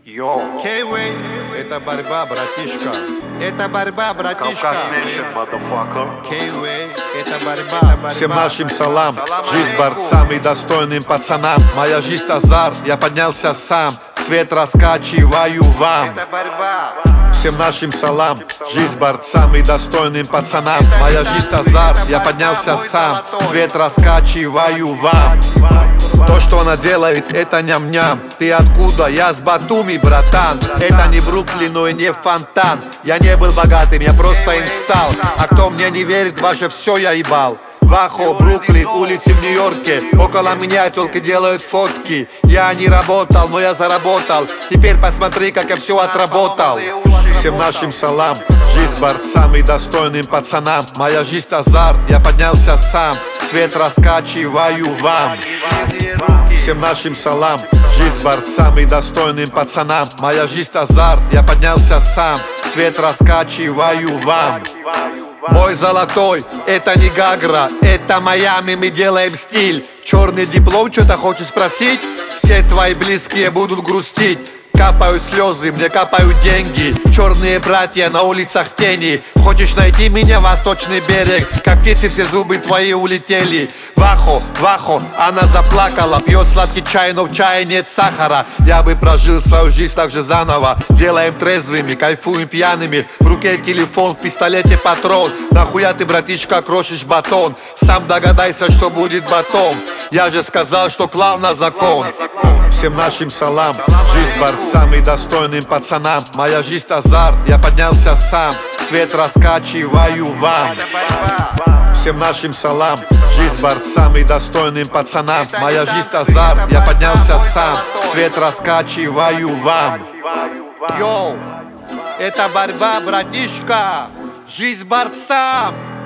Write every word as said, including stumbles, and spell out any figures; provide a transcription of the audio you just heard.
Йоу, Кейвей, это борьба, братишка. Это борьба, братишка. Кавказ Nation, motherfucker. Кейвей, это борьба. Всем нашим салам, жизнь борцам и достойным пацанам. Моя жизнь азарт, я поднялся сам, свет раскачиваю вам. Это борьба. Всем нашим салам, жизнь борцам и достойным пацанам. Моя жизнь азарт, я поднялся сам, свет раскачиваю вам. То, что она делает, это ням-ням. Ты откуда? Я с Батуми, братан. Это не Бруклин, но и не фонтан. Я не был богатым, я просто им стал. А кто мне не верит, ваше все я ебал. Вахо, Бруклин, улицы в Нью-Йорке. Около меня только делают фотки. Я не работал, но я заработал. Теперь посмотри, как я все отработал. Всем нашим салам, жизнь борцам и достойным пацанам. Моя жизнь азарт, я поднялся сам, свет раскачиваю вам. Всем нашим салам, жизнь борцам и достойным пацанам. Моя жизнь азарт, я поднялся сам, свет раскачиваю вам. Мой золотой, это не Гагра, это Майами, мы делаем стиль. Черный диплом, что-то хочешь спросить? Все твои близкие будут грустить. Капают слезы, мне капают деньги. Черные братья на улицах тени. Хочешь найти меня, восточный берег? Как птицы все зубы твои улетели. Вахо, Вахо, она заплакала. Пьет сладкий чай, но в чае нет сахара. Я бы прожил свою жизнь так же заново. Делаем трезвыми, кайфуем пьяными. В руке телефон, в пистолете патрон. Нахуя ты, братишка, крошишь батон? Сам догадайся, что будет батон. Я же сказал, что клал на закон. Всем нашим салам, жизнь борцам и достойным пацанам. Моя жизнь азарт, я поднялся сам, свет раскачиваю вам. Всем нашим салам, жизнь борцам и достойным пацанам. Моя жизнь азарт, я поднялся сам, свет раскачиваю вам. Йоу, это борьба, братишка. Жизнь борцам.